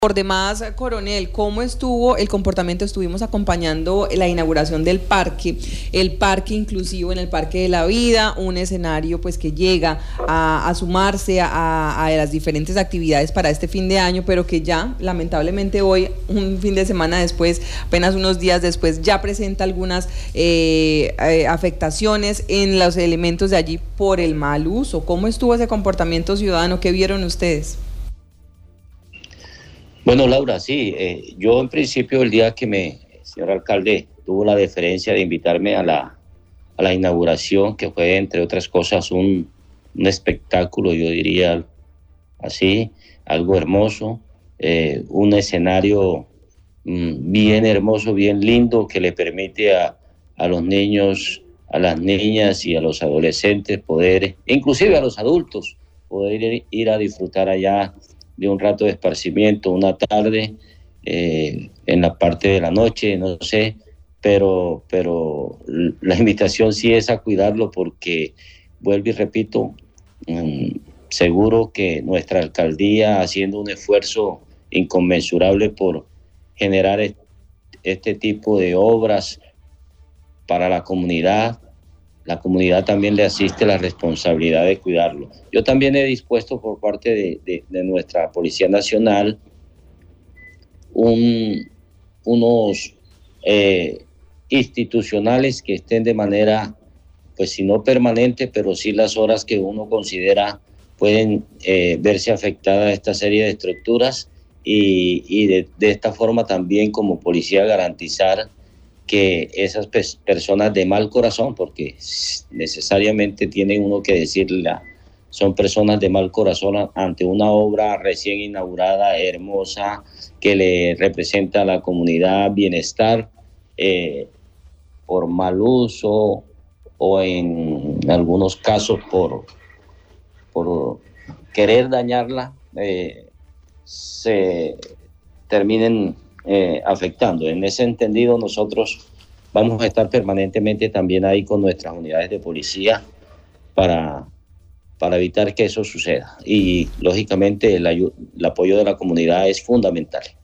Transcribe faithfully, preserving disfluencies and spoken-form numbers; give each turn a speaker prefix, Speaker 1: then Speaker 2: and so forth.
Speaker 1: Por demás, coronel, ¿cómo estuvo el comportamiento? Estuvimos acompañando la inauguración del parque, el parque inclusivo en el Parque de la Vida, un escenario pues que llega a, a sumarse a, a las diferentes actividades para este fin de año, pero que ya, lamentablemente hoy, un fin de semana después, apenas unos días después, ya presenta algunas eh, eh, afectaciones en los elementos de allí por el mal uso. ¿Cómo estuvo ese comportamiento ciudadano? ¿Qué vieron ustedes?
Speaker 2: Bueno, Laura, sí, eh, yo en principio el día que me, señor alcalde, tuvo la deferencia de invitarme a la, a la inauguración, que fue, entre otras cosas, un, un espectáculo, yo diría así, algo hermoso, eh, un escenario mmm, bien hermoso, bien lindo, que le permite a, a los niños, a las niñas y a los adolescentes poder, inclusive a los adultos, poder ir, ir a disfrutar allá de un rato de esparcimiento, una tarde, eh, en la parte de la noche, no sé, pero, pero la invitación sí es a cuidarlo porque, vuelvo y repito, mmm, seguro que nuestra alcaldía, haciendo un esfuerzo inconmensurable por generar este tipo de obras para la comunidad, la comunidad también le asiste la responsabilidad de cuidarlo. Yo también he dispuesto por parte de, de, de nuestra Policía Nacional un, unos eh, institucionales que estén de manera, pues si no permanente, pero sí las horas que uno considera pueden eh, verse afectada esta serie de estructuras y, y de, de esta forma también como policía garantizar que esas pe personas de mal corazón, porque necesariamente tiene uno que decirle, son personas de mal corazón ante una obra recién inaugurada, hermosa, que le representa a la comunidad bienestar, eh, por mal uso o en algunos casos por, por querer dañarla, eh, se terminen Eh, afectando. En ese entendido, nosotros vamos a estar permanentemente también ahí con nuestras unidades de policía para, para evitar que eso suceda. Y, lógicamente, el, el apoyo de la comunidad es fundamental.